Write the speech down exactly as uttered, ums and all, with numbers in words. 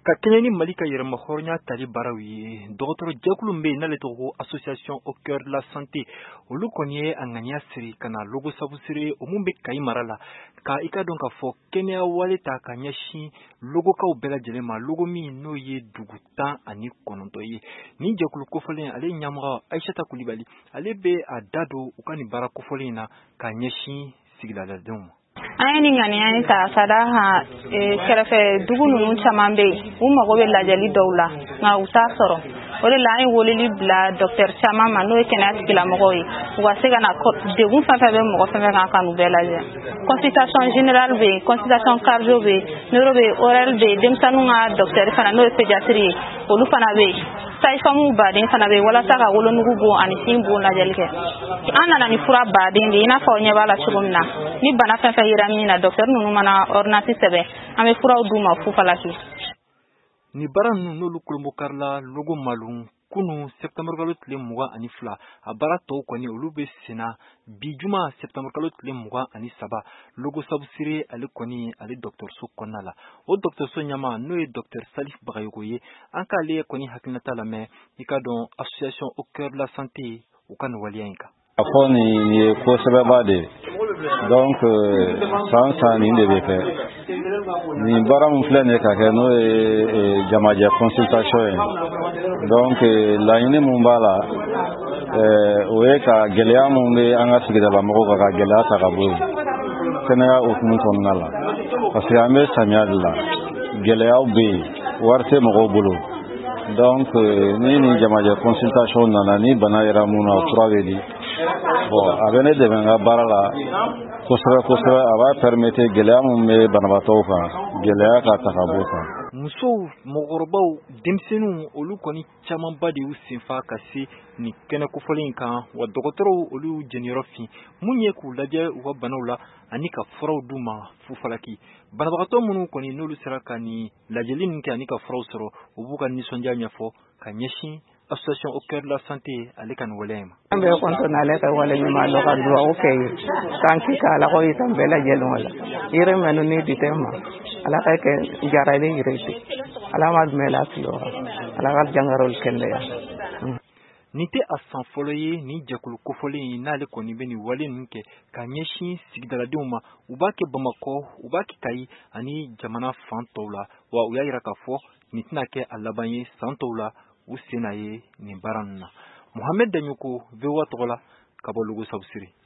ka kɛɲɛ ni Mali ka yɛrɛmahɔrɔnya tali baaraw ye dɔgɔtɔrɔ jɛkulu min bɛ yen n'ale tɔgɔ ko association au cœur de la santé olu kɔni ye a ŋaniya siri ka na logo sabu siri o mun bɛ Kayi mara la ka i ka dɔn ka fɔ kɛnɛya wale ta ka ɲɛsin logokaw bɛɛ lajɛlen ma logo min n'o ye dugu tan ani kɔnɔntɔn ye nin jɛkulu kofɔlen ale ɲɛmɔgɔ Ayisata Kulibali ale bɛ a da don u ka nin baara kofɔlen in na ka ɲɛsin sigidaladenw ma. An ye nin ŋaniya in ta ka da kan kɛrɛfɛ dugu ninnu caman bɛ yen u mago bɛ lajɛli dɔw la nka u t'a sɔrɔ o de la an ye weleli bila docteur caman ma n'o ye kɛnɛya tigilamɔgɔw ye u ka se ka na degun fɛn fɛn bɛ mɔgɔ fɛn fɛn kan ka n'u bɛɛ lajɛ consultation générale bɛ yen consultation cardio bɛ yen neuro bɛ yen oral bɛ yen denmisɛnninw ka docteur fana n'o ye pédiatrie ye olu fana bɛ yen sage-femme baden fana bɛ yen walasa ka wolonugu bon ani sin bon lajɛli kɛ an nana ni fura baden de i n'a fɔ aw ɲɛ b'a la cogo min na ni bana fɛn fɛn yera min na docteur ninnu mana ordonnance sɛbɛn an bɛ furaw d'u ma fu falaki. Ni baara ninnu n'olu kolonbo karila logo malum kunu septembre kalo tile mugan ani fila a baara tɔw kɔni olu bɛ senna bi juma septembre kalo tile mugan ani saba logo sabu siri ale kɔni ale dɔgɔtɔrɔso kɔnɔna la o dɔgɔtɔrɔso ɲɛmaa n'o ye docteur Salif Bagayogo ye an k'ale kɔni hakilinata lamɛn i ka dɔn association au cœur de la santé u ka nin waleya in kan. A fɔ nin ye ko sɛbɛnba de donc san san nin de bɛ kɛ nin baara min filɛ nin ye ka kɛ n'o ye jamajɛ consultation ye donc laɲini min b'a la o ye ka gɛlɛya min bɛ an ka sigidala mɔgɔw kan ka gɛlɛya ta ka bɔ yen kɛnɛya hukumu kɔnɔna la parce que an bɛ samiya de la gɛlɛyaw bɛ yen wari tɛ mɔgɔw bolo donc ni nin jamajɛ consultation nana ni bana yera mun na fura bɛ di bon a bɛ ne dɛmɛ n ka baara la kosɛbɛ kosɛbɛ a b'a permettre gɛlɛya min bɛ banabaatɔw kan gɛlɛya ka ta ka bɔ kan. Musow mɔgɔkɔrɔbaw denmisɛnninw olu kɔni camanba de y'u senfa ka se nin kɛnɛ kofɔlen in kan wa dɔgɔtɔrɔw olu jeniyɔrɔ fin mun ye k'u lajɛ u ka banaw la ani ka furaw d'u ma fu falaki banabagatɔ minnu kɔni n'olu sera ka nin lajɛli ninnu kɛ ani ka furaw sɔrɔ u b'u ka nisɔndiya ɲɛfɔ ka ɲɛsin association au cœur de la santé ale ka nin waleya ma. An bɛ kɔntɔn ale ka wale ɲuman dɔ ka dugawu kɛ ye k'an kisi ala ko i kan bɛɛ lajɛlen la yiri minnu ni di tɛ ma ala ka kɛ jaralen yiri tɛ ala ma dumɛ la fiyɔrɔ ala ka jangarol kɛnɛya. Nin tɛ a san fɔlɔ ye nin jɛkulu kofɔlen in n'ale kɔni bɛ nin wale ninnu kɛ ka ɲɛsin sigidaladenw ma u b'a kɛ Bamakɔ u b'a kɛ Kayi ani jamana fan tɔw la wa u y'a jira k'a fɔ nin tɛna kɛ a laban ye san tɔw la u sen na ye nin baara ninnu na. Mohamed Daɲoko V O A tɔgɔ la ka bɔ logo sabu siri.